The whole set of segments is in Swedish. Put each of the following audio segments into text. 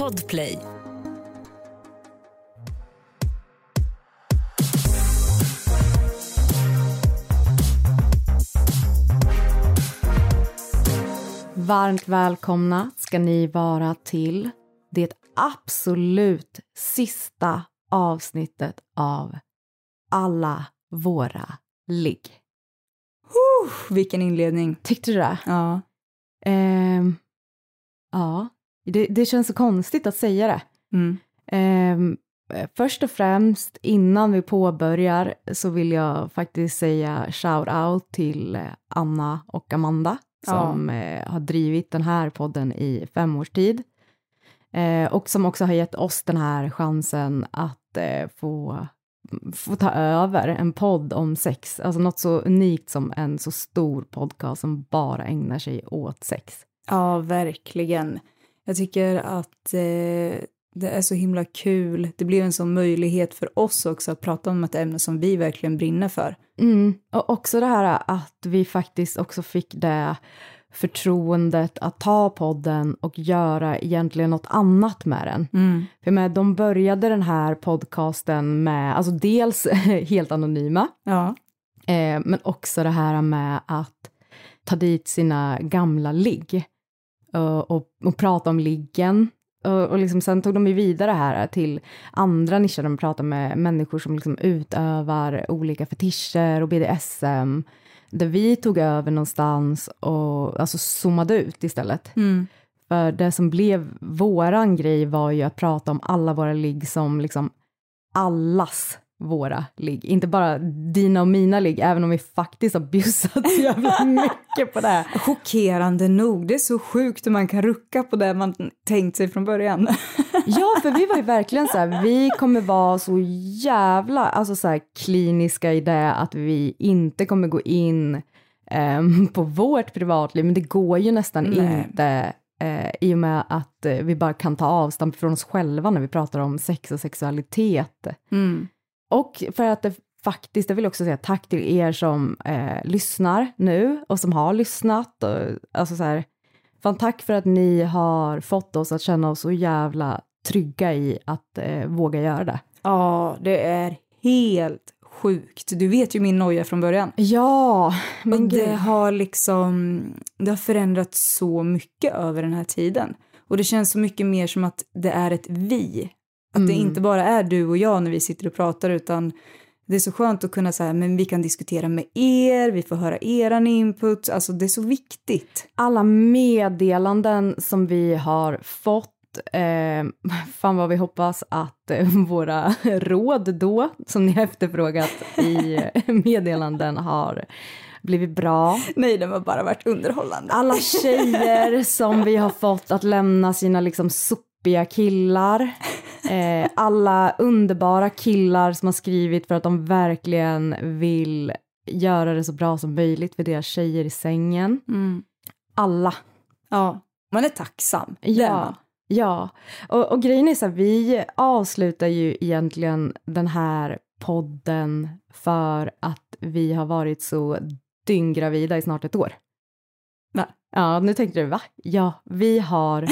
Podplay. Varmt välkomna ska ni vara till det absolut sista avsnittet av Alla våra ligg. Vilken inledning. Tyckte du det? Ja. Ja, det känns så konstigt att säga det. Först och främst, innan vi påbörjar så vill jag faktiskt säga shout out till Anna och Amanda som har drivit den här podden i 5 års tid. Och som också har gett oss den här chansen att få ta över en podd om sex. Alltså något så unikt som en så stor podcast som bara ägnar sig åt sex. Ja, verkligen. Jag tycker att det är så himla kul. Det blir en sån möjlighet för oss också att prata om ett ämne som vi verkligen brinner för. Och också det här att vi faktiskt också fick det förtroendet att ta podden och göra egentligen något annat med den. För de började den här podcasten med, alltså dels helt anonyma, men också det här med att ta dit sina gamla ligg och prata om liggen. Och liksom sen tog de ju vidare här till andra nischer. De pratar med människor som liksom utövar olika fetischer och BDSM. Där vi tog över någonstans och alltså zoomade ut istället. För det som blev våran grej var ju att prata om alla våra ligg som liksom allas våra ligg. Inte bara dina och mina ligg, även om vi faktiskt har bjussat så jävla mycket på det. Chockerande nog. Det är så sjukt hur man kan rucka på det man tänkt sig från början. Ja, för vi var ju verkligen så här, vi kommer vara så jävla alltså så här, kliniska i det att vi inte kommer gå in på vårt privatliv. Men det går ju nästan inte i och med att vi bara kan ta avstamp från oss själva när vi pratar om sex och sexualitet. Och för att det faktiskt, jag vill också säga tack till er som lyssnar nu och som har lyssnat. Och, alltså så här, fan tack för att ni har fått oss att känna oss så jävla trygga i att våga göra det. Ja, det är helt sjukt. Du vet ju min noja från början. Ja, men och det har förändrats så mycket över den här tiden. Och det känns så mycket mer som att det är ett vi. Att det inte bara är du och jag när vi sitter och pratar, utan det är så skönt att kunna säga, men vi kan diskutera med er, vi får höra eran input, alltså det är så viktigt. Alla meddelanden som vi har fått, fan vad vi hoppas att våra råd då, som ni har efterfrågat i meddelanden, har blivit bra. Nej, det har bara varit underhållande. Alla tjejer som vi har fått att lämna sina liksom sopiga killar. Alla underbara killar som har skrivit för att de verkligen vill göra det så bra som möjligt för deras tjejer i sängen. Alla. Ja, man är tacksam. Ja. Och grejen är så här, vi avslutar ju egentligen den här podden för att vi har varit så dynggravida i snart 1 år. Va? Ja, nu tänkte du, va? Ja, vi har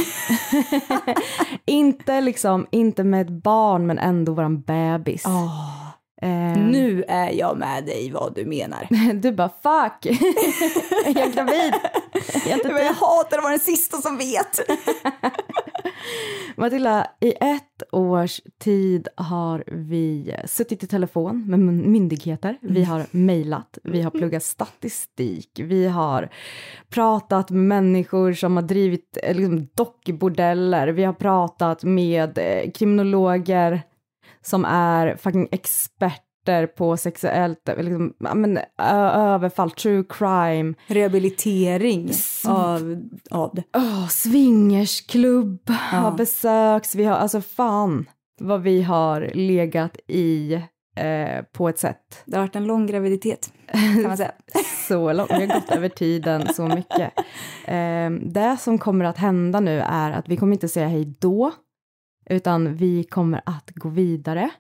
inte med ett barn, men ändå våran bebis. Nu är jag med dig vad du menar. Du bara, fuck. Jag är gravid. Jag hatar att vara den sista som vet. Matilda, i 1 års tid har vi suttit i telefon med myndigheter. Vi har mejlat, vi har pluggat statistik, vi har pratat med människor som har drivit liksom, dockbordeller. Vi har pratat med kriminologer som är fucking experter på sexuellt liksom, överfall, true crime. Rehabilitering av det. Swingersklubb har besöks. Vi har, alltså fan vad vi har legat i på ett sätt. Det har varit en lång graviditet, kan man säga. Så långt, vi har gått över tiden så mycket. Det som kommer att hända nu är att vi kommer inte säga hej då, utan vi kommer att gå vidare.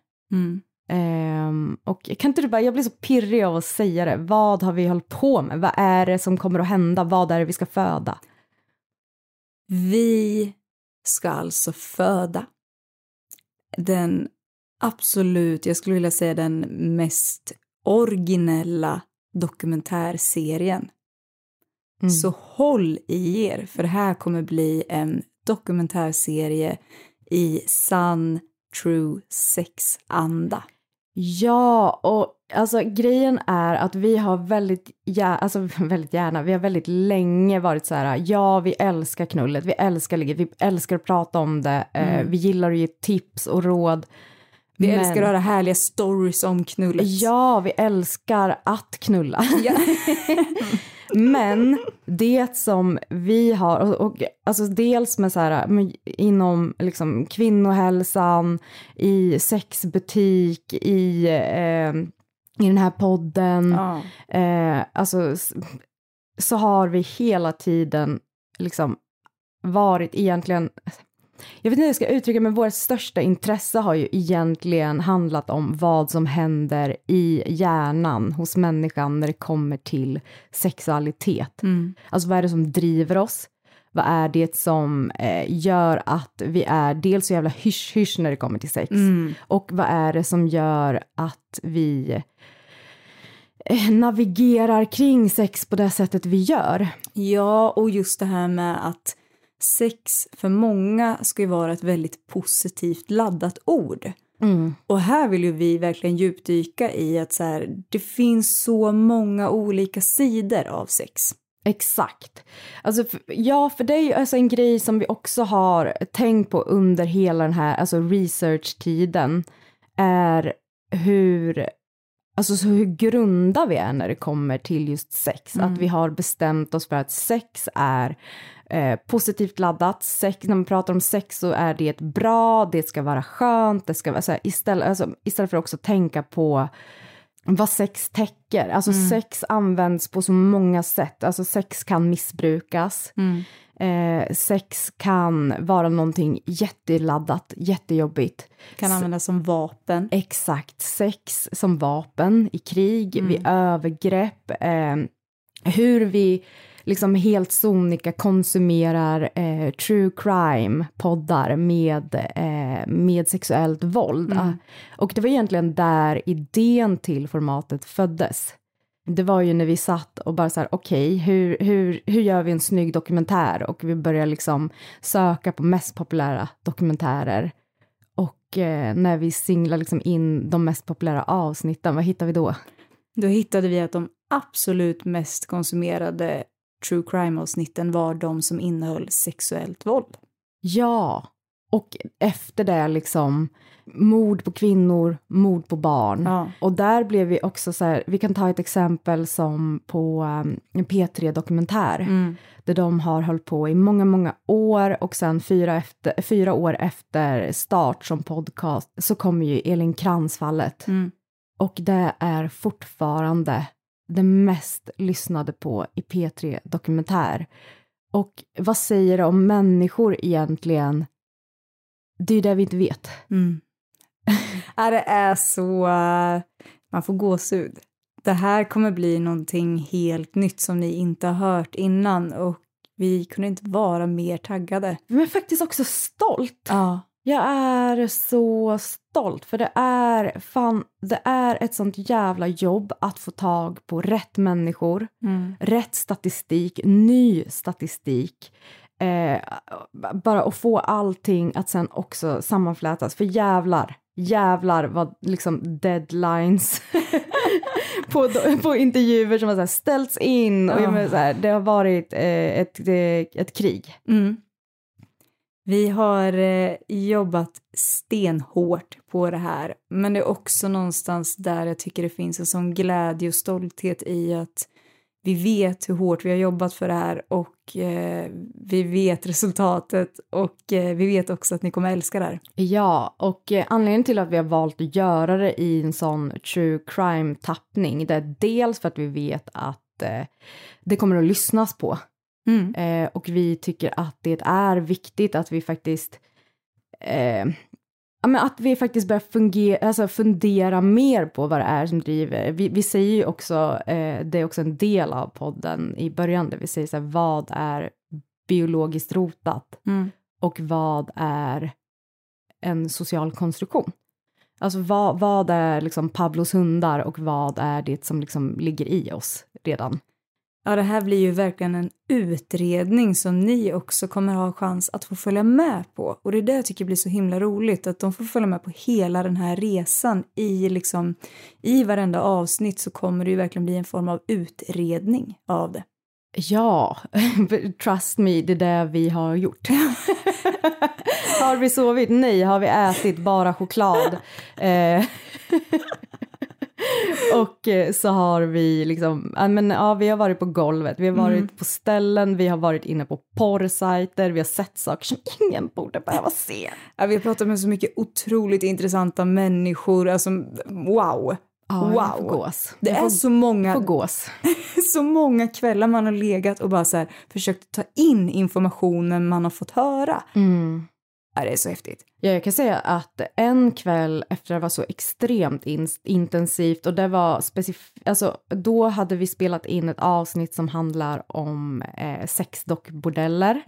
Och kan inte du bara, jag blir så pirrig av att säga det. Vad har vi hållit på med? Vad är det som kommer att hända? Vad är det vi ska föda? Vi ska alltså föda den absolut, jag skulle vilja säga den mest originella dokumentärserien. Så håll i er, för det här kommer bli en dokumentärserie i sann true sex-anda. Ja, och alltså grejen är att vi har väldigt gärna, vi har väldigt länge varit så här, ja, vi älskar knullet, vi älskar ligget, vi älskar att prata om det, vi gillar att ge tips och råd. Vi älskar att höra härliga stories om knullet. Ja, vi älskar att knulla. Ja. Men det som vi har, och alltså dels med så här, inom liksom kvinnohälsan, i sexbutik, i den här podden, alltså så har vi hela tiden liksom varit egentligen, jag vet inte hur jag ska uttrycka, men vårt största intresse har ju egentligen handlat om vad som händer i hjärnan hos människan när det kommer till sexualitet. Alltså vad är det som driver oss? Vad är det som gör att vi är dels så jävla hysch när det kommer till sex? Och vad är det som gör att vi navigerar kring sex på det sättet vi gör? Ja, och just det här med att sex för många ska ju vara ett väldigt positivt laddat ord. Och här vill ju vi verkligen djupdyka i att så här, det finns så många olika sidor av sex. Exakt. Alltså, för det är ju alltså en grej som vi också har tänkt på under hela den här alltså research-tiden är hur grunda vi är när det kommer till just sex. Att vi har bestämt oss för att sex är positivt laddat. Sex, när man pratar om sex så är det bra, det ska vara skönt, det ska vara så här, istället för också tänka på vad sex täcker. Alltså sex används på så många sätt. Alltså sex kan missbrukas. Sex kan vara någonting jätteladdat, jättejobbigt. Kan användas som vapen. Exakt, sex som vapen i krig, vid övergrepp. Hur vi liksom helt sonika konsumerar true crime-poddar med sexuellt våld. Och det var egentligen där idén till formatet föddes. Det var ju när vi satt och bara så här, okej, hur gör vi en snygg dokumentär? Och vi börjar liksom söka på mest populära dokumentärer. Och när vi singlar liksom in de mest populära avsnitten, vad hittar vi då? Då hittade vi att de absolut mest konsumerade true crime-avsnitten var de som innehöll sexuellt våld. Ja, och efter det liksom mord på kvinnor, mord på barn. Ja. Och där blev vi också så här, vi kan ta ett exempel som på en P3-dokumentär. Där de har hållit på i många, många år och sen 4 år efter start som podcast så kommer ju Elin Krantz-fallet. Och det är fortfarande det mest lyssnade på i P3-dokumentär. Och vad säger det om människor egentligen? Det är det vi inte vet. Ja, det är så... man får gåshud. Det här kommer bli någonting helt nytt som ni inte har hört innan. Och vi kunde inte vara mer taggade. Men faktiskt också stolt. Ja. Jag är så stolt. För det är ett sånt jävla jobb att få tag på rätt människor. Rätt statistik, ny statistik. Bara att få allting att sen också sammanflätas. För jävlar vad liksom deadlines på intervjuer som har så här ställts in. Och så här, det har varit ett krig. Vi har jobbat stenhårt på det här. Men det är också någonstans där jag tycker det finns en sån glädje och stolthet i att vi vet hur hårt vi har jobbat för det här och vi vet resultatet och vi vet också att ni kommer älska det här. Ja, och anledningen till att vi har valt att göra det i en sån true crime-tappning det är dels för att vi vet att det kommer att lyssnas på. Och vi tycker att det är viktigt att vi faktiskt börjar fundera mer på vad det är som driver. Vi säger ju också, det är också en del av podden i början där vi säger så här, vad är biologiskt rotat? och vad är en social konstruktion? Alltså vad är liksom Pablos hundar och vad är det som liksom ligger i oss redan? Ja, det här blir ju verkligen en utredning som ni också kommer ha chans att få följa med på. Och det är det jag tycker blir så himla roligt, att de får följa med på hela den här resan. I varenda avsnitt så kommer det ju verkligen bli en form av utredning av det. Ja, trust me, det är det vi har gjort. Har vi sovit? Nej. Har vi ätit bara choklad? Och så har vi liksom, vi har varit på golvet, vi har varit på ställen, vi har varit inne på porrsajter, vi har sett saker som ingen borde behöva se. Ja, vi har pratat med så mycket otroligt intressanta människor, alltså wow. Ja, wow. Gås. Det är så många gås. så många kvällar man har legat och bara så här försökt ta in informationen man har fått höra. Ja, det är så häftigt. Ja, jag kan säga att en kväll efter det var så extremt intensivt och det var då hade vi spelat in ett avsnitt som handlar om sexdockbordeller.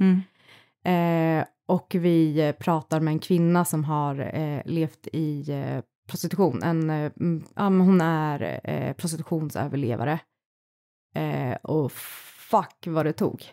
Och vi pratar med en kvinna som har levt i prostitution. Hon är prostitutionsöverlevare. Och fuck vad det tog.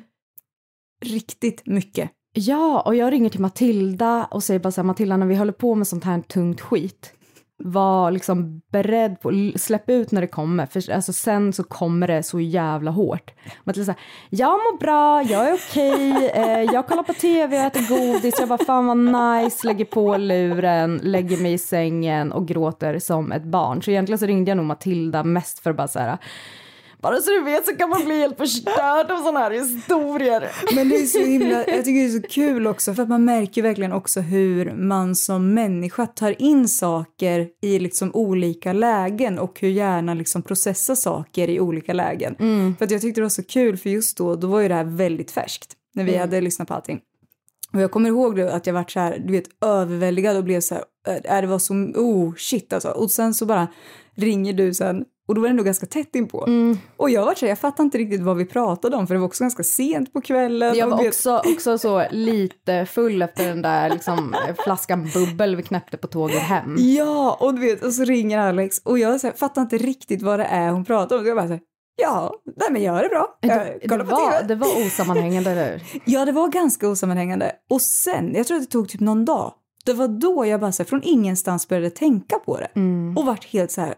Riktigt mycket. Ja, och jag ringer till Matilda och säger bara så här, Matilda, när vi håller på med sånt här tungt skit, var liksom beredd på att släppa ut när det kommer, för alltså sen så kommer det så jävla hårt. Matilda säger, jag mår bra, jag är okej, jag kollar på tv, jag äter godis, jag bara fan vad nice, lägger på luren, lägger mig i sängen och gråter som ett barn. Så egentligen så ringde jag nog Matilda mest för att bara så här, bara så du vet så kan man bli helt förstörd av sådana här historier. Men det är så himla, jag tycker det är så kul också, för att man märker verkligen också hur man som människa tar in saker i liksom olika lägen och hur hjärnan liksom processar saker i olika lägen. För att jag tyckte det var så kul, för just då var ju det här väldigt färskt när vi hade lyssnat på allting. Och jag kommer ihåg då att jag var så här, du vet, överväldigad och blev så här, det var så, shit alltså. Och sen så bara ringer du sen. Och då var det ändå ganska tätt inpå. Och jag var så här, jag fattade inte riktigt vad vi pratade om. För det var också ganska sent på kvällen. Jag var också så lite full efter den där liksom, flaskan bubbel vi knäppte på tåget hem. Ja, och du vet, och så ringer Alex. Och jag så här, fattar inte riktigt vad det är hon pratar om. Så jag bara så här, ja, nej men gör det bra. Det var osammanhängande, eller? Ja, det var ganska osammanhängande. Och sen, jag tror att det tog typ någon dag. Det var då jag bara så här, från ingenstans började tänka på det. Och vart helt så här,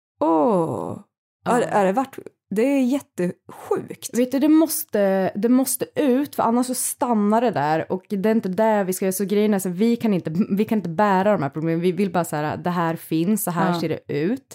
det är jättesjukt. Vet du, det måste ut, för annars så stannar det där och det är inte där vi ska göra. Så grejen är så vi kan inte bära de här problemen. Vi vill bara säga det här finns, så här ser det ut.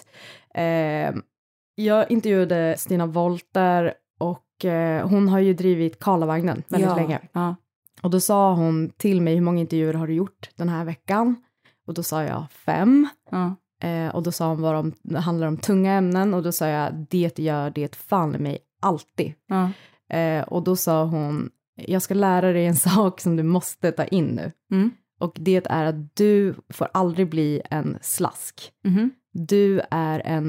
Jag intervjuade Stina Wolter och hon har ju drivit Karlavagnen väldigt länge. Ja. Och då sa hon till mig, hur många intervjuer har du gjort den här veckan? Och då sa jag 5. Ja. Och då sa hon det handlar om tunga ämnen. Och då sa jag, det gör det fan i mig alltid. Och då sa hon, jag ska lära dig en sak som du måste ta in nu. Och det är att du får aldrig bli en slask. Du är en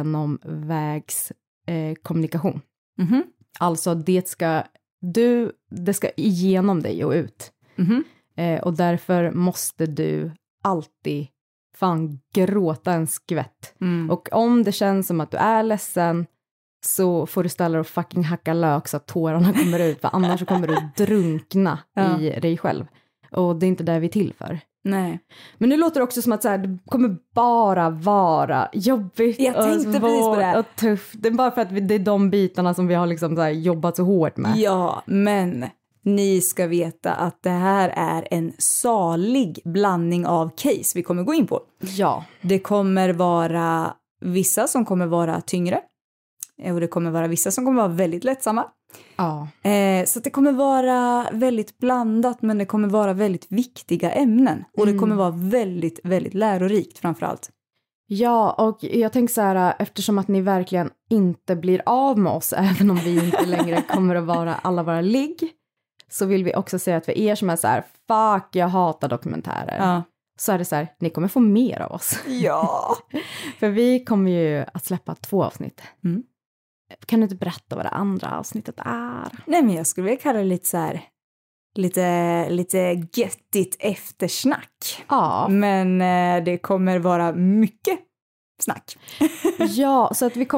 genomvägskommunikation. Alltså det ska igenom dig och ut. Och därför måste du alltid fan gråta en skvätt. Och om det känns som att du är ledsen, så får du ställa dig och fucking hacka lök så att tårarna kommer ut. För annars så kommer du drunkna i dig själv. Och det är inte det vi är till för. Nej. Men nu låter det också som att så här, det kommer bara vara jobbigt. Jag tänkte precis på det. Och tufft. Det är bara för att det är de bitarna som vi har liksom så här jobbat så hårt med. Ja, men ni ska veta att det här är en salig blandning av case vi kommer gå in på. Ja. Det kommer vara vissa som kommer vara tyngre. Och det kommer vara vissa som kommer vara väldigt lättsamma. Ja. Så det kommer vara väldigt blandat, men det kommer vara väldigt viktiga ämnen. Och det kommer vara väldigt, väldigt lärorikt framförallt. Ja, och jag tänker så här, eftersom att ni verkligen inte blir av med oss, även om vi inte längre kommer att vara alla våra ligg, så vill vi också säga att för er som är så här, fuck, jag hatar dokumentärer. Ja. Så är det så här, ni kommer få mer av oss. Ja. För vi kommer ju att släppa 2 avsnitt. Kan du inte berätta vad det andra avsnittet är? Nej, men jag skulle vilja kalla det lite så här lite göttigt eftersnack. Ja. Men det kommer vara mycket snack. Ja, så att vi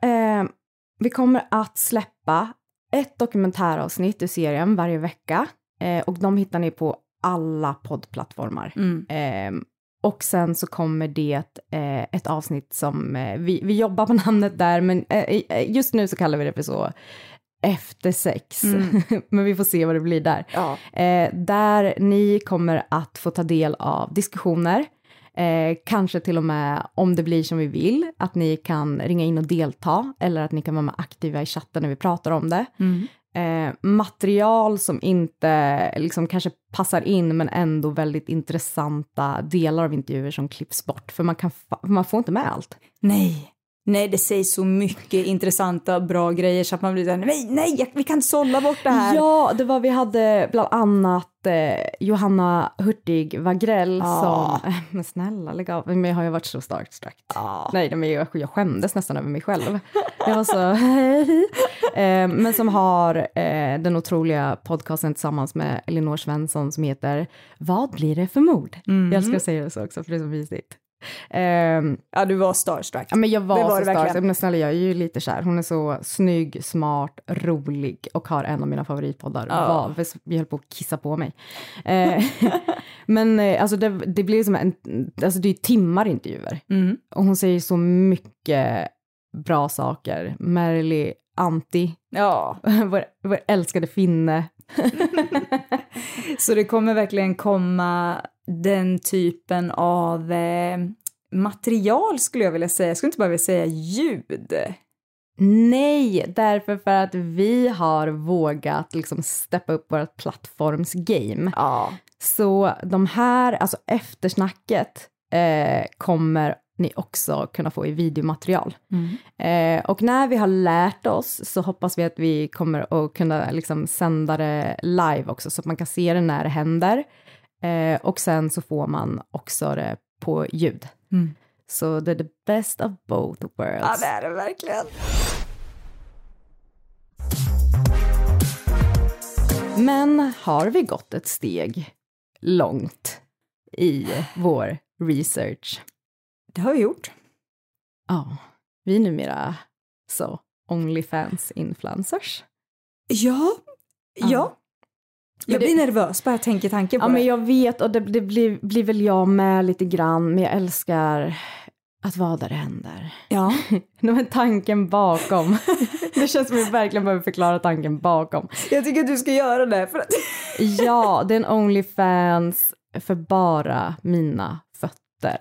kommer att släppa ett dokumentäravsnitt ur serien varje vecka. Och de hittar ni på alla poddplattformar. Och sen så kommer det ett avsnitt som vi jobbar på namnet där, men just nu så kallar vi det för så efter sex. Men vi får se vad det blir där. Ja. Där ni kommer att få ta del av diskussioner. Kanske till och med, om det blir som vi vill, att ni kan ringa in och delta, eller att ni kan vara med aktiva i chatten när vi pratar om det. Material som inte liksom kanske passar in, men ändå väldigt intressanta delar av intervjuer som klipps bort, för man får inte med allt. Nej, det sägs så mycket intressanta, bra grejer så att man blir där, nej, vi kan sålla bort det här. Ja, det var, vi hade bland annat Johanna Hurtig Wagrell som, men snälla, lägg av, men jag har ju varit så starstruck. Nej, men jag skämdes nästan över mig själv. Jag var så, men som har den otroliga podcasten tillsammans med Elinor Svensson som heter Vad blir det för mord? Jag älskar att säga det så också, för det är så visigt. Ja, du var starstruck. Ja, men jag var så starstruck. Men snälla, jag är ju lite kär. Hon är så snygg, smart, rolig och har en av mina favoritpoddar. Jag höll på att kissa på mig. Men alltså det blir som alltså det är timmar intervjuer. Och hon säger så mycket bra saker. Merli Antti. Ja. vår älskade finne. Så det kommer verkligen komma den typen av material, skulle jag vilja säga. Jag skulle inte bara vilja säga ljud. Nej, därför för att vi har vågat liksom steppa upp vårt plattformsgame. Ja. Så de här, alltså eftersnacket kommer ni också kunna få i videomaterial. Och när vi har lärt oss så hoppas vi att vi kommer att kunna liksom sända det live också, så att man kan se det när det händer. Och sen så får man också det på ljud. Så det är the best of both worlds. Ja, det är det verkligen. Men har vi gått ett steg långt i vår research? Det har vi gjort. Ja, vi är numera så OnlyFans-influencers. Ja. Jag blir nervös bara jag tänker tanken på det. Ja, men jag vet, och det blir väl jag med lite grann, men jag älskar att vara där det händer. Ja. Men tanken bakom. Det känns som att vi verkligen behöver förklara tanken bakom. Jag tycker att du ska göra det. För att... Ja, det är en OnlyFans för bara mina fötter.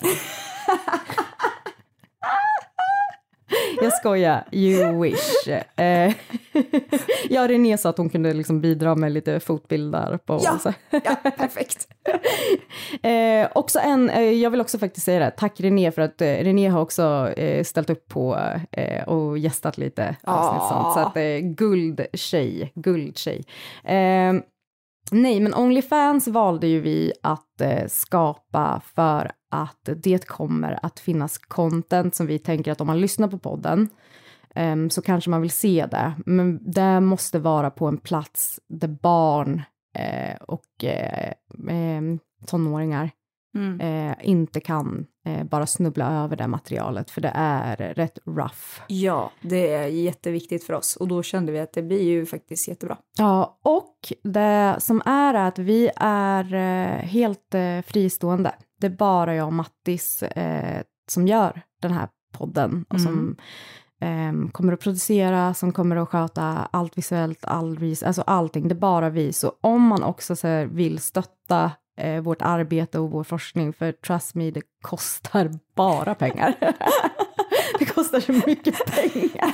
Jag skojar, you wish. Ja, René sa att hon kunde liksom bidra med lite fotbilder på. Ja, perfekt. Också jag vill också faktiskt säga det. Tack René, för att René har också ställt upp på och gästat lite avsnitt sånt. Så att guldtjej. Nej, men OnlyFans valde ju vi att skapa för att det kommer att finnas content som vi tänker att om man lyssnar på podden så kanske man vill se det. Men det måste vara på en plats där barn och tonåringar inte kan bara snubbla över det materialet, för det är rätt rough. Ja, det är jätteviktigt för oss, och då kände vi att det blir ju faktiskt jättebra. Ja, och det som är att vi är helt fristående. Det är bara jag och Mattis som gör den här podden och som kommer att producera, som kommer att sköta allt visuellt, alltså allting. Det är bara vi. Så om man också så vill stötta vårt arbete och vår forskning, för trust me, det kostar bara pengar. Det kostar så mycket pengar.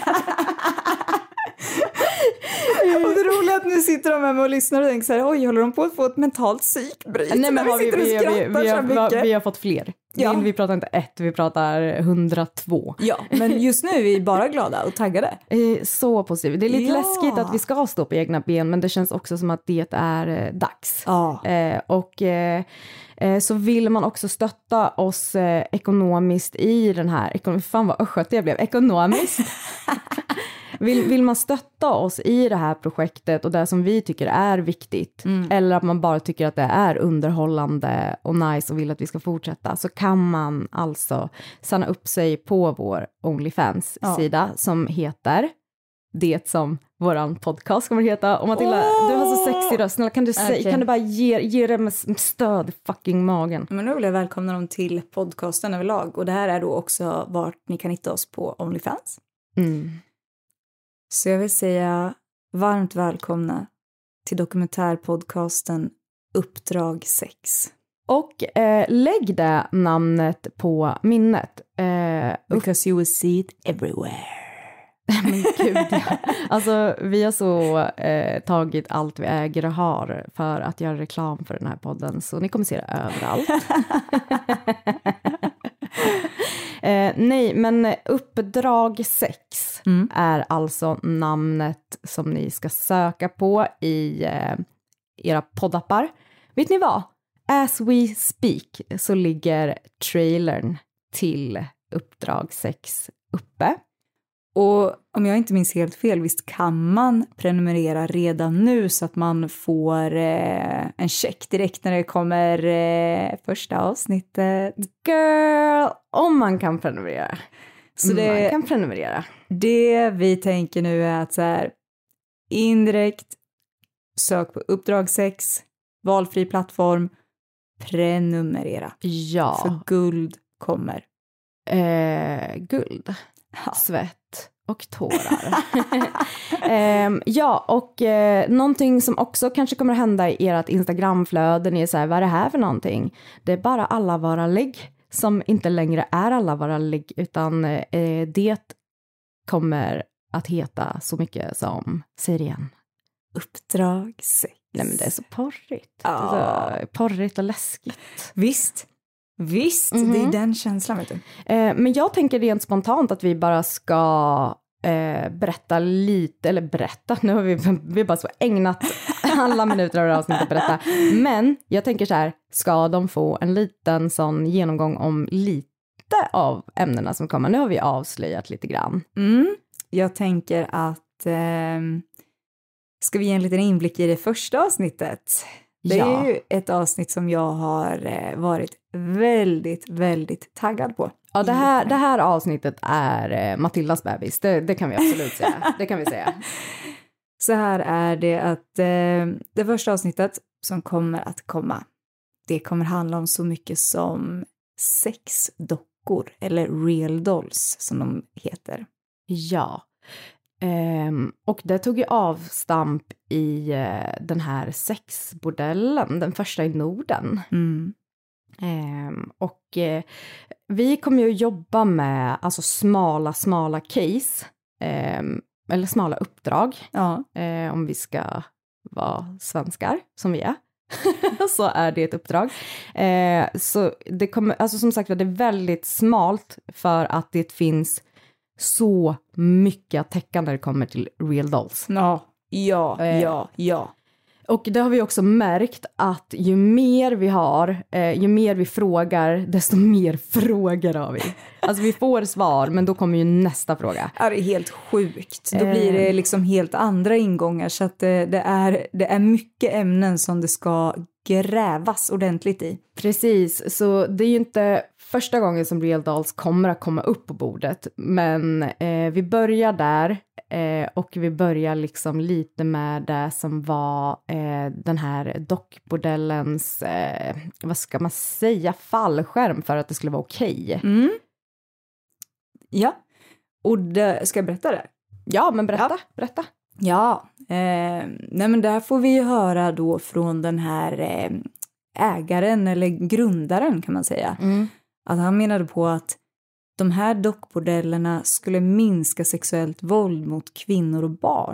Och det roliga är att nu sitter de här med och lyssnar och tänker så här, oj, håller de på att få ett mentalt psykbryt? Nej, men vi har fått fler. Ja. Vi pratar inte 1, vi pratar 102. Ja, men just nu är vi bara glada och taggade. Så positivt. Det är lite läskigt att vi ska stå på egna ben, men det känns också som att det är dags. Så vill man också stötta oss ekonomiskt i den här, fan vad östgöt jag blev, ekonomiskt. Vill man stötta oss i det här projektet och det som vi tycker är viktigt, eller att man bara tycker att det är underhållande och nice och vill att vi ska fortsätta, så kan man alltså signa upp sig på vår OnlyFans-sida som heter det som våran podcast kommer att heta. Och Matilda, du har så sexig röst. Snälla, kan du bara ge det med stöd i fucking magen? Men nu vill jag välkomna dem till podcasten överlag. Och det här är då också vart ni kan hitta oss på OnlyFans. Så jag vill säga varmt välkomna till dokumentärpodcasten Uppdrag 6. Och lägg det namnet på minnet. Because you will see it everywhere. Men gud, ja. Alltså vi har så tagit allt vi äger och har för att göra reklam för den här podden, så ni kommer se det överallt. Nej, men Uppdrag 6 är alltså namnet som ni ska söka på i era poddappar. Vet ni vad? As we speak så ligger trailern till Uppdrag 6 uppe. Och om jag inte minns helt fel, visst kan man prenumerera redan nu så att man får en check direkt när det kommer första avsnittet. Girl, om man kan prenumerera. Så man kan prenumerera. Det vi tänker nu är att så här, indirekt, sök på Uppdrag 6, valfri plattform, prenumerera. Ja. För guld kommer. Guld. Svett och tårar. Ja, och någonting som också kanske kommer att hända i ert Instagramflöden är så här, vad är det här för någonting? Det är bara alla våra lägg som inte längre är alla våra lägg, utan det kommer att heta så mycket som, säg det igen, Uppdrag 6. Nej, men det är så porrigt. Ja. Det är så porrigt och läskigt. Visst, det är den känslan, vet du. Men jag tänker rent spontant att vi bara ska berätta lite, eller berätta, nu har vi bara så ägnat alla minuter av det här avsnittet att berätta. Men jag tänker så här, ska de få en liten sån genomgång om lite av ämnena som kommer? Nu har vi avslöjat lite grann. Jag tänker att ska vi ge en liten inblick i det första avsnittet? Det är ju ett avsnitt som jag har varit väldigt, väldigt taggad på. Ja, det här avsnittet är Matildas bebis. Det kan vi absolut säga. Det kan vi säga. Så här är det att det första avsnittet som kommer att komma, det kommer handla om så mycket som sexdockor, eller real dolls som de heter. Ja. Och det tog ju avstamp i den här sexbordellen, den första i Norden. Och vi kommer ju att jobba med alltså smala case, eller smala uppdrag, om vi ska vara svenskar som vi är. Så är det ett uppdrag. Så det kommer, alltså som sagt, det är väldigt smalt för att det finns så mycket att täcka när det kommer till real dolls. Ja. Och det har vi också märkt att ju mer vi har, ju mer vi frågar, desto mer frågor har vi. Alltså vi får svar, men då kommer ju nästa fråga. Ja, det är helt sjukt. Då blir det liksom helt andra ingångar, så att det är mycket ämnen som det ska grävas ordentligt i. Precis, så det är ju inte första gången som real dolls kommer att komma upp på bordet, men vi börjar där och vi börjar liksom lite med det som var den här dockbordellens, vad ska man säga, fallskärm för att det skulle vara okej. Ja, och ska jag berätta det? Ja, men berätta. Ja, nej men där får vi höra då från den här ägaren eller grundaren, kan man säga. Att han menade på att de här dockbordellerna skulle minska sexuellt våld mot kvinnor och barn.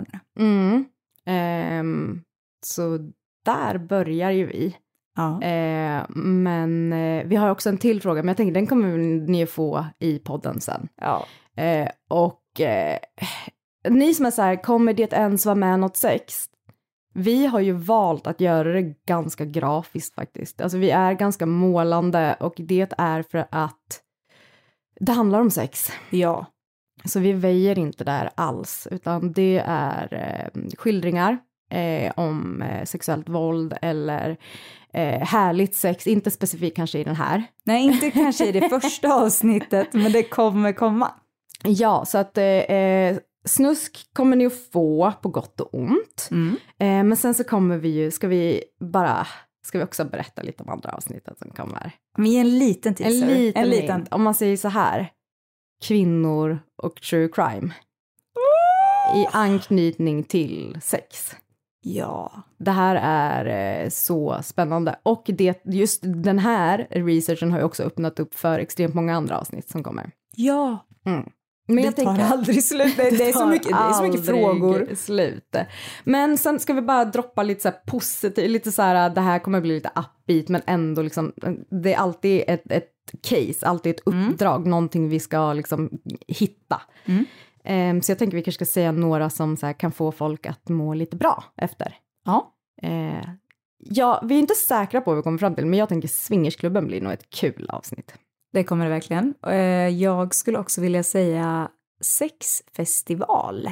Så där börjar ju vi. Ja. Men vi har också en till fråga, men jag tänker den kommer ni få i podden sen. Ja. Och ni som är så här, kommer det ens vara med något sex? Vi har ju valt att göra det ganska grafiskt faktiskt. Alltså vi är ganska målande, och det är för att det handlar om sex. Ja. Så vi väjer inte där alls, utan det är skildringar om sexuellt våld eller härligt sex, inte specifikt kanske i den här. Nej, inte kanske i det första avsnittet, men det kommer komma. Ja, så att snusk kommer ni att få på gott och ont. Men sen så kommer vi ju, ska vi också berätta lite om andra avsnittet som kommer. Men en liten teaser. En liten. Om man säger så här, kvinnor och true crime. I anknytning till sex. Ja. Det här är så spännande. Och just den här researchen har ju också öppnat upp för extremt många andra avsnitt som kommer. Ja. Men det tar aldrig slut. Det är så mycket frågor. Slut. Men sen ska vi bara droppa lite så här positivt, lite så här, det här kommer bli lite upbeat, men ändå liksom, det är alltid ett case, alltid ett uppdrag, någonting vi ska liksom hitta. Så jag tänker vi kanske ska säga några som så här kan få folk att må lite bra efter. Ja. Ja, vi är inte säkra på vad vi kommer fram till, men jag tänker Swingersklubben blir nog ett kul avsnitt. Det kommer det verkligen. Jag skulle också vilja säga sexfestival.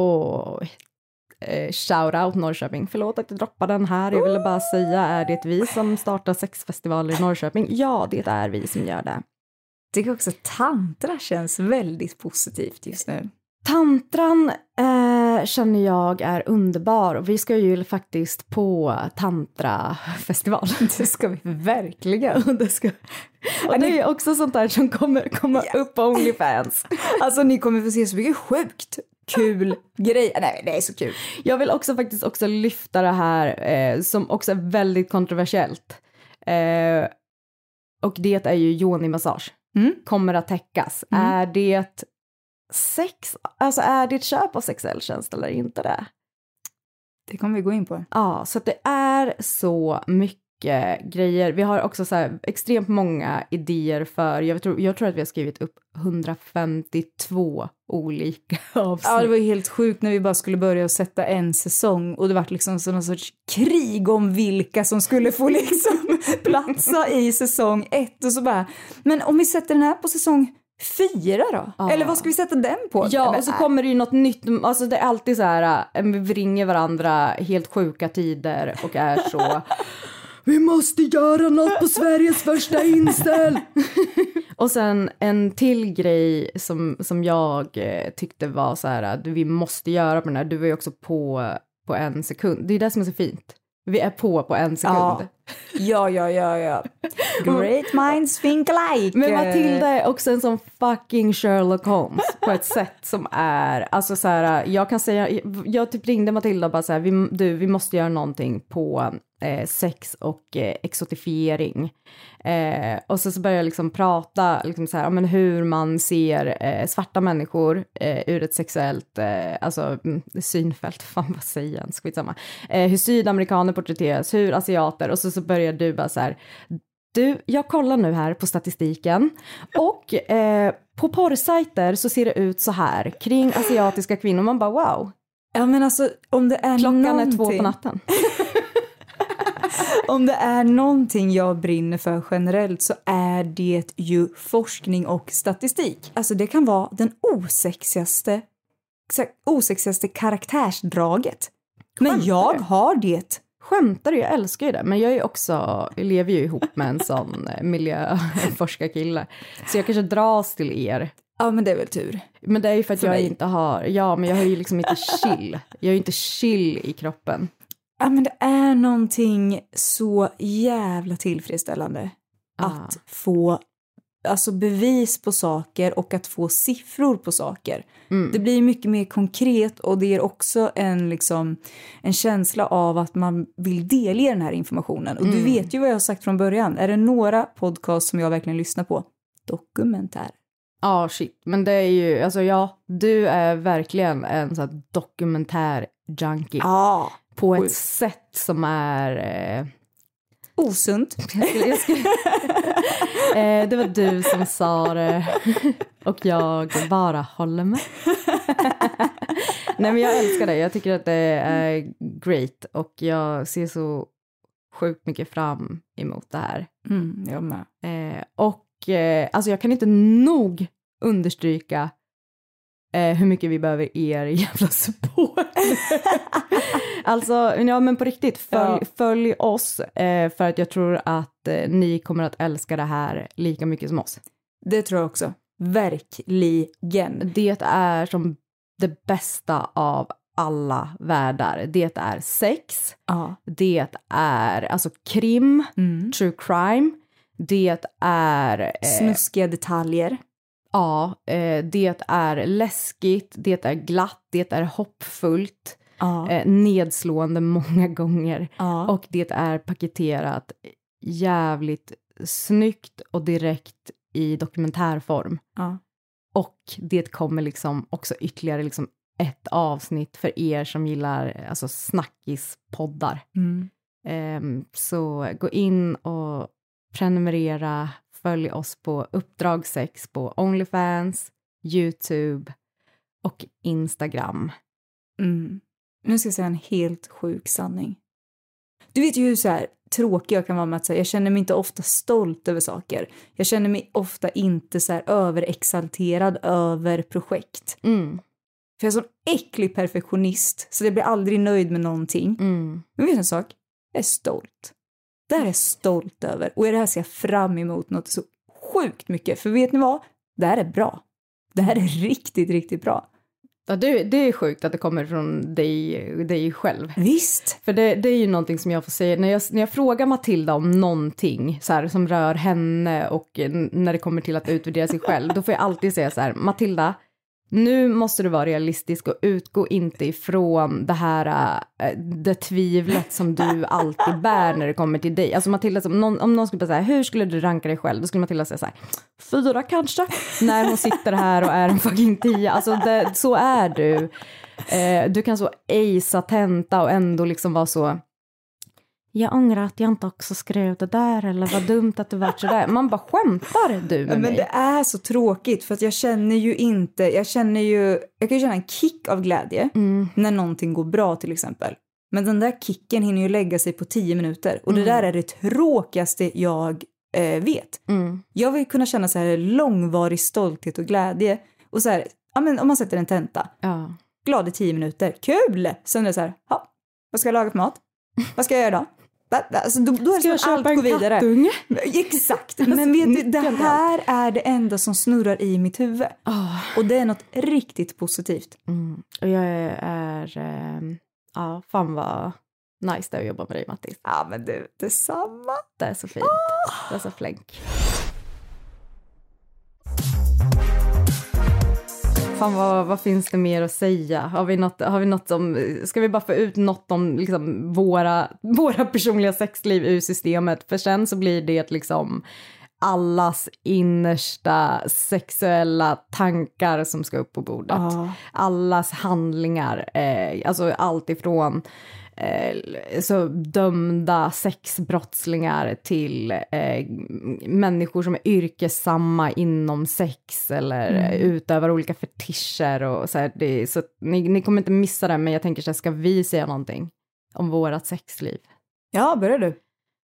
Shout out Norrköping. Förlåt att jag droppade den här. Jag ville bara säga, är det vi som startar sexfestivaler i Norrköping? Ja, det är vi som gör det. Jag tycker också att tantra känns väldigt positivt just nu. Tantran känner jag är underbar. Och vi ska ju faktiskt på tantrafestival. Det ska vi verkligen. Och det är också sånt där som kommer upp på OnlyFans. Alltså ni kommer få se så mycket sjukt kul grejer. Nej, det är så kul. Jag vill faktiskt också lyfta det här som också är väldigt kontroversiellt. Och det är ju yoni-massage. Kommer att täckas. Är det sex? Alltså är det ett köp av sexuell tjänst eller inte det? Det kommer vi gå in på. Ja, så att det är så mycket grejer. Vi har också så här extremt många idéer för, jag tror att vi har skrivit upp 152 olika avsnitt. Ja, det var ju helt sjukt när vi bara skulle börja och sätta en säsong och det var liksom någon sorts krig om vilka som skulle få liksom platsa i säsong 1 och så bara, men om vi sätter den här på säsong 4 då? Ja. Eller vad ska vi sätta den på? Ja, och så kommer det ju något nytt. Alltså det är alltid så här, vi ringer varandra helt sjuka tider och är så, vi måste göra något på Sveriges första incel. Och sen en till grej som jag tyckte var så här, att vi måste göra på den här. Du var ju också på en sekund. Det är det som är så fint. Vi är på en sekund. Ja. Great minds think alike. Men Matilda är också en sån fucking Sherlock Holmes på ett sätt som är, alltså så här, jag kan säga, jag typ ringde Matilda och bara så här, vi måste göra någonting på sex och exotifiering. Och så börjar jag liksom prata liksom så här, men hur man ser svarta människor ur ett sexuellt alltså synfält, fan vad säger jag, skitsamma. Hur sydamerikaner porträtteras, hur asiater, och så börjar du bara så här, jag kollar nu här på statistiken och på porrsajter så ser det ut så här kring asiatiska kvinnor, man bara wow. Ja men alltså om det är klockan någonting... är 2 på natten. Om det är någonting jag brinner för generellt så är det ju forskning och statistik. Alltså det kan vara den osexigaste karaktärsdraget. Men jag har det. Skämtar du? Jag älskar ju det. Men jag lever ju ihop med en sån miljöforskarkille. Så jag kanske dras till er. Ja, men det är väl tur. Men det är ju för att jag inte har... Ja, men jag har ju liksom inte chill. Jag har ju inte chill i kroppen. Ja, men det är någonting så jävla tillfredsställande att få alltså bevis på saker och att få siffror på saker. Det blir mycket mer konkret och det ger också en känsla av att man vill delge den här informationen. Och du vet ju vad jag har sagt från början. Är det några podcast som jag verkligen lyssnar på? Dokumentär. Ja, shit. Men det är ju, alltså du är verkligen en sån här dokumentär-junkie. Ja. På ett sätt som är... osunt. Det var du som sa det. Och jag bara håller med. Nej, men jag älskar det. Jag tycker att det är great. Och jag ser så sjukt mycket fram emot det här. Jag med. Och alltså jag kan inte nog understryka hur mycket vi behöver er jävla support. Alltså, ja men på riktigt, följ oss för att jag tror att ni kommer att älska det här lika mycket som oss. Det tror jag också. Verkligen. Det är som det bästa av alla världar. Det är sex. Det är alltså krim, true crime. Det är snuskiga detaljer. Ja, det är läskigt, det är glatt, det är hoppfullt, nedslående många gånger. Och det är paketerat jävligt snyggt och direkt i dokumentärform. Och det kommer liksom också ytterligare liksom ett avsnitt för er som gillar alltså snackispoddar. Så gå in och prenumerera, följ oss på Uppdrag 6 på OnlyFans, YouTube och Instagram. Nu ska jag säga en helt sjuk sanning. Du vet ju hur så här tråkig jag kan vara med att säga, jag känner mig inte ofta stolt över saker. Jag känner mig ofta inte så här överexalterad över projekt. För jag är sån äcklig perfektionist så jag blir aldrig nöjd med någonting. Men vet du en sak? Jag är stolt. Det här är jag stolt över. Och det här ser jag fram emot något så sjukt mycket. För vet ni vad? Det här är bra. Det här är riktigt, riktigt bra. Ja, det är sjukt att det kommer från dig själv. Visst. För det är ju någonting som jag får säga. När jag frågar Matilda om någonting så här, som rör henne och när det kommer till att utvärdera sig själv. Då får jag alltid säga så här, Matilda, nu måste du vara realistisk och utgå inte ifrån det här det tvivlet som du alltid bär när det kommer till dig. Alltså Matilda, om någon skulle säga hur skulle du ranka dig själv? Då skulle Matilda säga så här 4 kanske. När hon sitter här och är en fucking 10. Alltså så är du. Du kan så acea tenta och ändå liksom vara så. Jag ångrar att jag inte också skrev det där. Eller vad dumt att det var så där. Man bara skämtar du med mig. Men det är så tråkigt. För att jag känner ju inte. Jag kan ju känna en kick av glädje. När någonting går bra till exempel. Men den där kicken hinner ju lägga sig på 10 minuter. Och det där är det tråkigaste jag vet. Jag vill kunna känna så här långvarig stolthet och glädje. Och så här, ja men om man sätter en tenta. Glad i 10 minuter. Kul! Sen är det så här, ja, vad ska jag laga för mat? Vad ska jag göra då? Alltså, då är det som allt går vidare. Kattunge? Exakt. Men vet du, det här är det enda som snurrar i mitt huvud. Och det är något riktigt positivt. Och jag är fan vad nice det är att jobba med dig, Mattis. Ja, men du, detsamma. Det är så fint. Det är så flänk. Fan, vad finns det mer att säga? Har vi något som, ska vi bara få ut något om liksom våra personliga sexliv ur systemet? För sen så blir det liksom allas innersta sexuella tankar som ska upp på bordet. Allas handlingar, alltså allt ifrån så dömda sexbrottslingar till människor som är yrkessamma inom sex eller utövar olika fetischer och så här, så ni kommer inte missa det, men jag tänker så här, ska vi säga någonting om vårat sexliv? Ja, börjar du?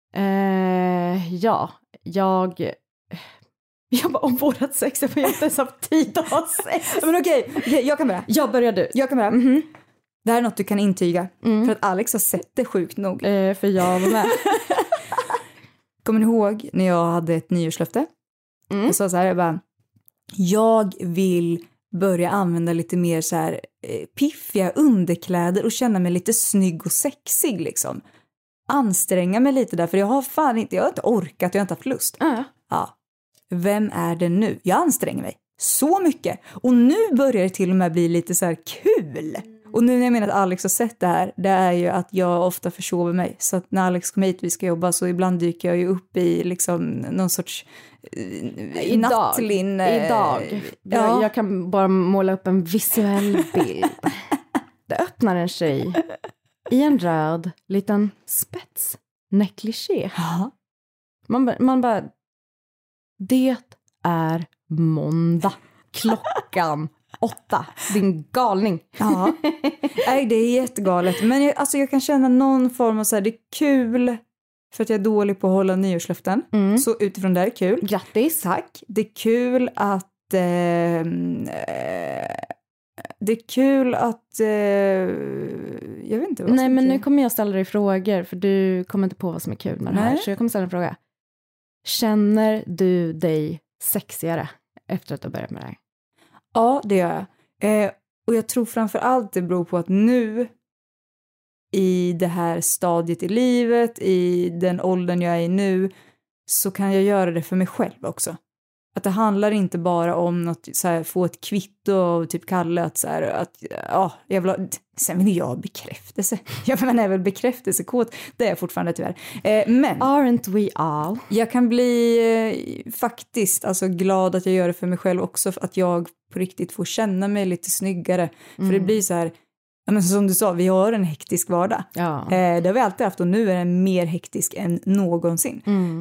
Ja, jag bara om vårat sex, jag får inte ens haft tid att ha sex. Men okej, jag kan börja. Jag börjar du. Jag kan börja. Det här är något du kan intyga. För att Alex har sett det sjukt nog. För jag var med. Kommer ni ihåg när jag hade ett nyårslöfte? Jag sa så här, jag vill börja använda lite mer så här piffiga underkläder och känna mig lite snygg och sexig liksom. Anstränga mig lite där, för jag har inte orkat, jag har inte haft lust. Ja. Vem är det nu? Jag anstränger mig så mycket. Och nu börjar det till och med bli lite så här kul. Och nu när jag menar att Alex har sett det här, det är ju att jag ofta försover mig. Så att när Alex kommer hit vi ska jobba, så ibland dyker jag ju upp i liksom någon sorts nattlinne. Idag. Jag kan bara måla upp en visuell bild. Det öppnar en tjej i en röd liten spetsnekliché. Man bara, det är måndag. Klockan 8. Din galning. Ja. Nej, det är jättegalet. Men jag kan känna någon form av så här, det är kul för att jag är dålig på att hålla nyårslöften. Så utifrån det är kul. Grattis. Tack. Det är kul att Det är kul att... jag vet inte vad som Nej, är men kul. nu kommer jag ställa dig frågor. För du kommer inte på vad som är kul med det här. Nej. Så jag kommer ställa en fråga. Känner du dig sexigare efter att du börjat med det här? Ja, det gör jag. Och jag tror framför allt det beror på att nu i det här stadiet i livet, i den åldern jag är i nu, så kan jag göra det för mig själv också. Att det handlar inte bara om något, så här, få ett kvitto av typ Kalle att så här, att jag vill ha, sen vill jag ha bekräftelse. Jag är väl bekräftelsekåt, det är jag fortfarande tyvärr. Men Aren't we all? jag kan bli faktiskt alltså glad att jag gör det för mig själv också, för att jag på riktigt får känna mig lite snyggare. För det blir så här, ja, men som du sa, vi har en hektisk vardag. Ja. Det har vi alltid haft och nu är den mer hektisk än någonsin.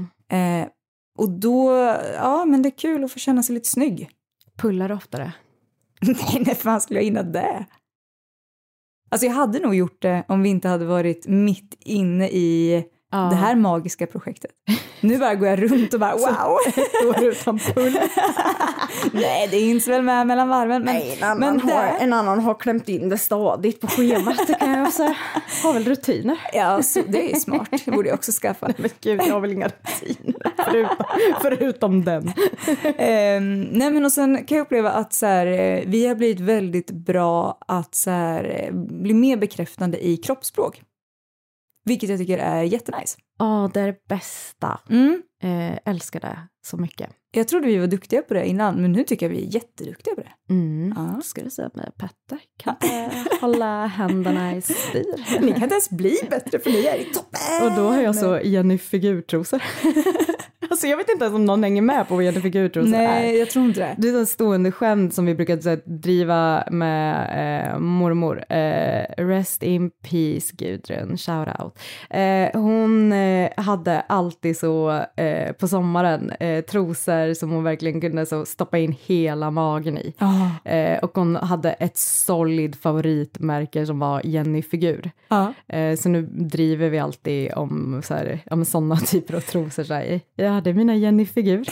Och då, ja men det är kul att få känna sig lite snygg. Pullar oftare? Nej, när fan skulle jag hinna det? Alltså jag hade nog gjort det om vi inte hade varit mitt inne i det här magiska projektet. Nu bara går jag runt och bara wow. År utan pull. Nej, det hinns väl med mellan varven. Nej, en annan har klämt in det stadigt på schemat, det kan jag säga. Har väl rutiner. Ja, så det är smart. Det borde jag också skaffa. Men gud, jag har väl inga rutiner förutom den. Nej, men och sen kan jag uppleva att så här, vi har blivit väldigt bra att så här, bli mer bekräftande i kroppsspråk. Vilket jag tycker är jättenice. Ja, det är det bästa. Älskar det så mycket. Jag trodde vi var duktiga på det innan, men nu tycker jag vi är jätteduktiga på det. Ja. Ska du säga med Petter? Kan hålla händerna i styr. Ni kan inte ens bli bättre för ni är i toppen. Och då har jag så Jenny figurtrosor. Alltså jag vet inte ens om någon hänger med på vad Jenny figurtrosor är. Nej, jag tror inte det. Det är en stående skämt som vi brukade driva med mormor. Rest in peace, Gudrun. Shout out. Hon hade alltid så på sommaren trosor som hon verkligen kunde så stoppa in hela magen i. Och hon hade ett solid favoritmärke som var Jenny-figur. Så nu driver vi alltid om så här, om sådana typer av trosor. Så här, ja, det är mina Jenny-figur.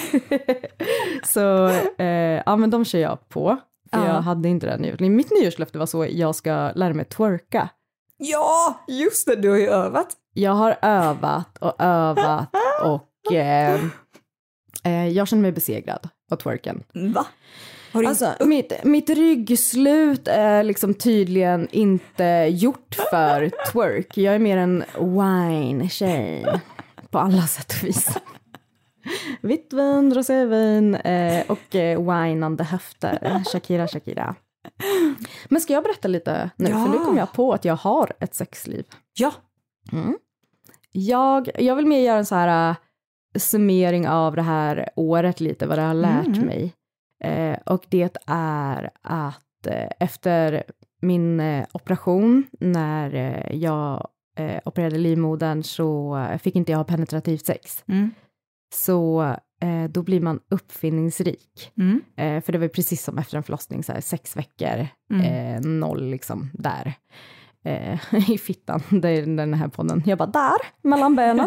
Så ja, men de kör jag på. För jag hade inte den nyårslöftet. Mitt nyårslöfte var så, jag ska lära mig twerka. Ja, just det, du har ju övat. Jag har övat och jag känner mig besegrad av twerken. Va? Alltså, mitt ryggslut är liksom tydligen inte gjort för twerk. Jag är mer en wine-tjej på alla sätt och vis. Vitt vin, rosévin och winande höfter. Shakira. Men ska jag berätta lite nu? För nu kom jag på att jag har ett sexliv. Ja. Jag vill mer göra en så här summering av det här året lite. Vad det har lärt mig. Och det är att efter min operation, när jag opererade livmodern, så fick inte jag ha penetrativt sex. Så då blir man uppfinningsrik. För det var precis som efter en förlossning, så här, 6 veckor, 0 liksom där. I fittan, det är den här podden. Jag bara, där, mellan benen.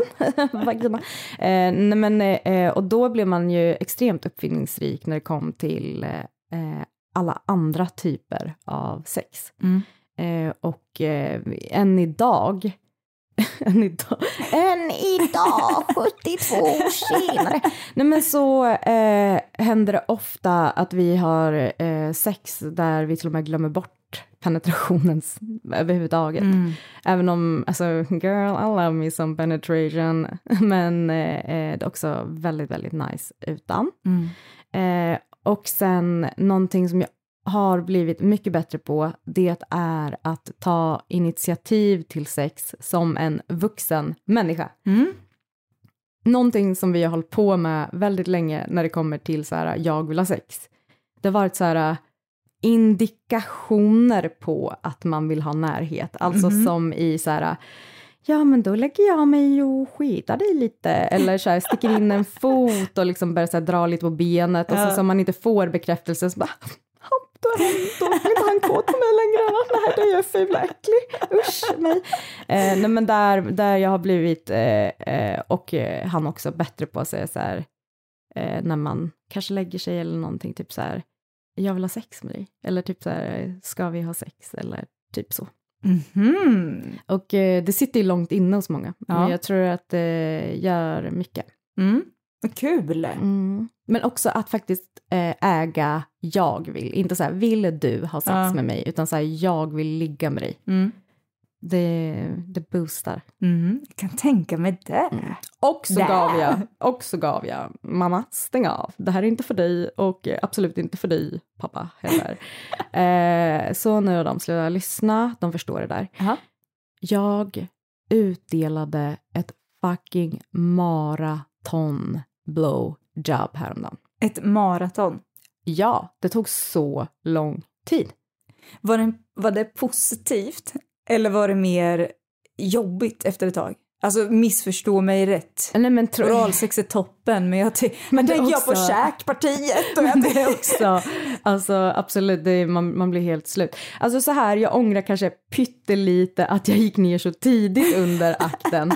Och då blev man ju extremt uppfinningsrik när det kom till alla andra typer av sex. Och än idag 72 år senare. Nej, men så händer det ofta att vi har sex där vi till och med glömmer bort penetrationens överhuvudtaget. Även om, alltså, girl, I love me some penetration. Men det är också väldigt, väldigt nice utan. Och sen någonting som jag har blivit mycket bättre på, det är att ta initiativ till sex som en vuxen människa. Någonting som vi har hållit på med väldigt länge när det kommer till så här, jag vill ha sex. Det har varit så här indikationer på att man vill ha närhet. Alltså som i så här, ja men då lägger jag mig och skidar dig lite. Eller så här, sticker in en fot och liksom börjar så här, dra lite på benet. Och så man inte får bekräftelse så bara, då vill inte han kåt på mig längre. Nej, det är jag ful och äcklig. Usch, mig. Nej, men där jag har blivit, och han också bättre på att säga så här, när man kanske lägger sig eller någonting, typ så här, jag vill ha sex med dig. Eller typ så här, ska vi ha sex? Eller typ så. Mm-hmm. Och det sitter ju långt inne hos många. Ja. Men jag tror att det gör mycket. Vad kul! Men också att faktiskt äga jag vill. Inte så här, vill du ha sex med mig? Utan så här, jag vill ligga med dig. Det boostar. Jag kan tänka mig det. Och så gav jag mamma, stäng av. Det här är inte för dig och absolut inte för dig, pappa heller. Så nu har de slutat lyssna, de förstår det där. Jag utdelade ett fucking maraton blowjob häromdagen. Ett maraton? Ja, det tog så lång tid. Var det positivt? Eller var det mer jobbigt efter ett tag? Alltså missförstå mig rätt. Nej, men oralsex är toppen, men tänker jag på käkpartiet. Och det är också, alltså absolut, man blir helt slut. Alltså så här, jag ångrar kanske pyttelite att jag gick ner så tidigt under akten.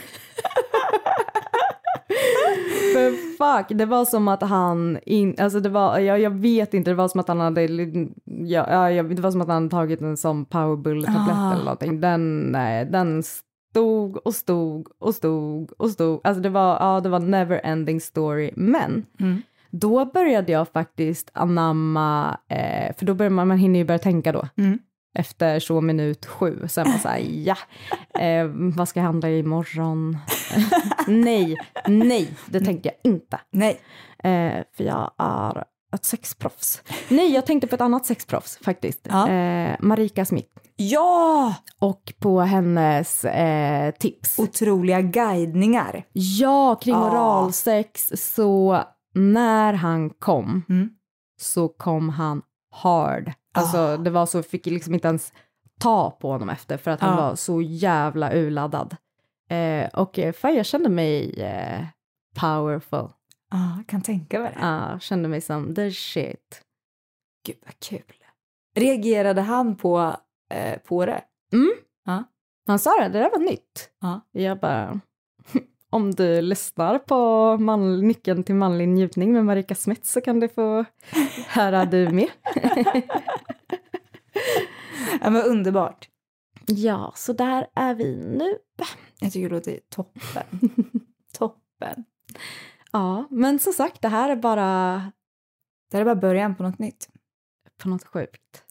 För fuck, det var som att han alltså det var, jag vet inte, det var som att han hade det var som att han tagit en sån powerbullet-tablett eller någonting. Den stod. Alltså det var never ending story. Men då började jag faktiskt anamma, för då börjar man hinner ju börja tänka då. Efter så minut 7. Sen var så här, vad ska jag handla imorgon? nej, det tänker jag inte. Nej. För jag är ett sexproffs. Nej, jag tänkte på ett annat sexproffs faktiskt. Marika Smith. Ja! Och på hennes tips. Otroliga guidningar. Ja, kring oralsex. Så när han kom så kom han hard. Alltså det var så, fick liksom inte ens ta på honom efter för att han var så jävla urladdad. Och fan, jag kände mig powerful. Jag kan tänka mig det. Kände mig som the shit. Gud vad kul. Reagerade han på det? Han sa det där var nytt. Jag bara, om du lyssnar på nyckeln till manlig njutning med Marika Smith så kan du få höra du med. Ja, men underbart. Ja, så där är vi nu. Jag tycker det låter toppen. Toppen. Ja, men som sagt, det här är bara början på något nytt. På något sjukt.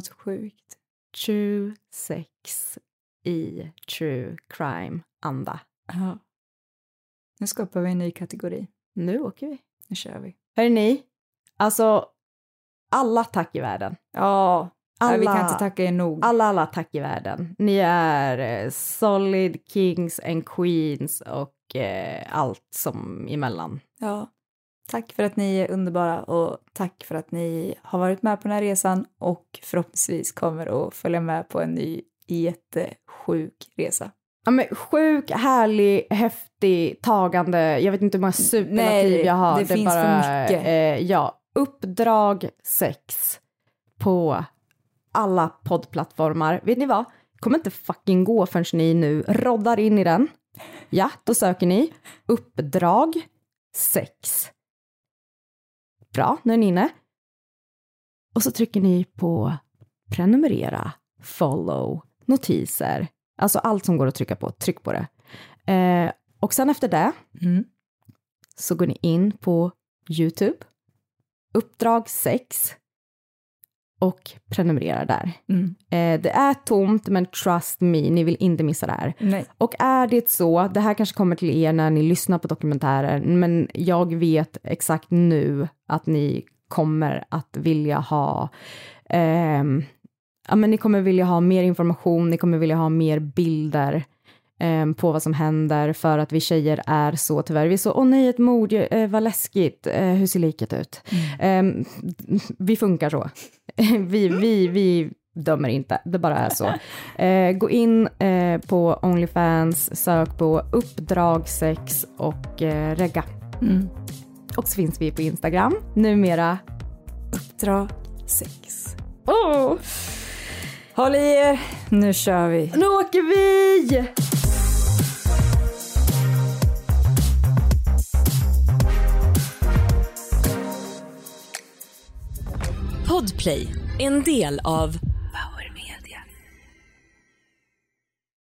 True sex i true crime-anda. Ja. Nu skapar vi en ny kategori. Nu åker vi. Nu kör vi. Hörrni, alltså alla tack i världen. Ja, vi kan inte tacka er nog. Alla tack i världen. Ni är solid kings and queens och allt som emellan. Ja, tack för att ni är underbara och tack för att ni har varit med på den här resan och förhoppningsvis kommer att följa med på en ny jättesjuk resa. Ja, men sjuk, härlig, häftig, tagande. Jag vet inte hur många superlativ jag har. Det finns bara, för mycket. Uppdrag 6 på alla poddplattformar. Vet ni vad? Kommer inte fucking gå förrän ni nu roddar in i den. Ja, då söker ni uppdrag 6. Bra, nu är ni inne. Och så trycker ni på prenumerera, follow, notiser. Alltså allt som går att trycka på, tryck på det. Och sen efter det så går ni in på YouTube. Uppdrag 6. Och prenumererar där. Det är tomt, men trust me, ni vill inte missa det här. Nej. Och är det så, det här kanske kommer till er när ni lyssnar på dokumentären, men jag vet exakt nu att ni kommer att vilja ha men ni kommer vilja ha mer information, ni kommer vilja ha mer bilder på vad som händer, för att vi tjejer är så tyvärr. Vi är så, nej, ett mord, vad läskigt, hur ser liket ut? Vi funkar så. Vi dömer inte, det bara är så. Gå in på OnlyFans, sök på uppdrag 6 och regga. Och så finns vi på Instagram, numera uppdrag 6. Håll i er, nu kör vi. Nu åker vi! Podplay, en del av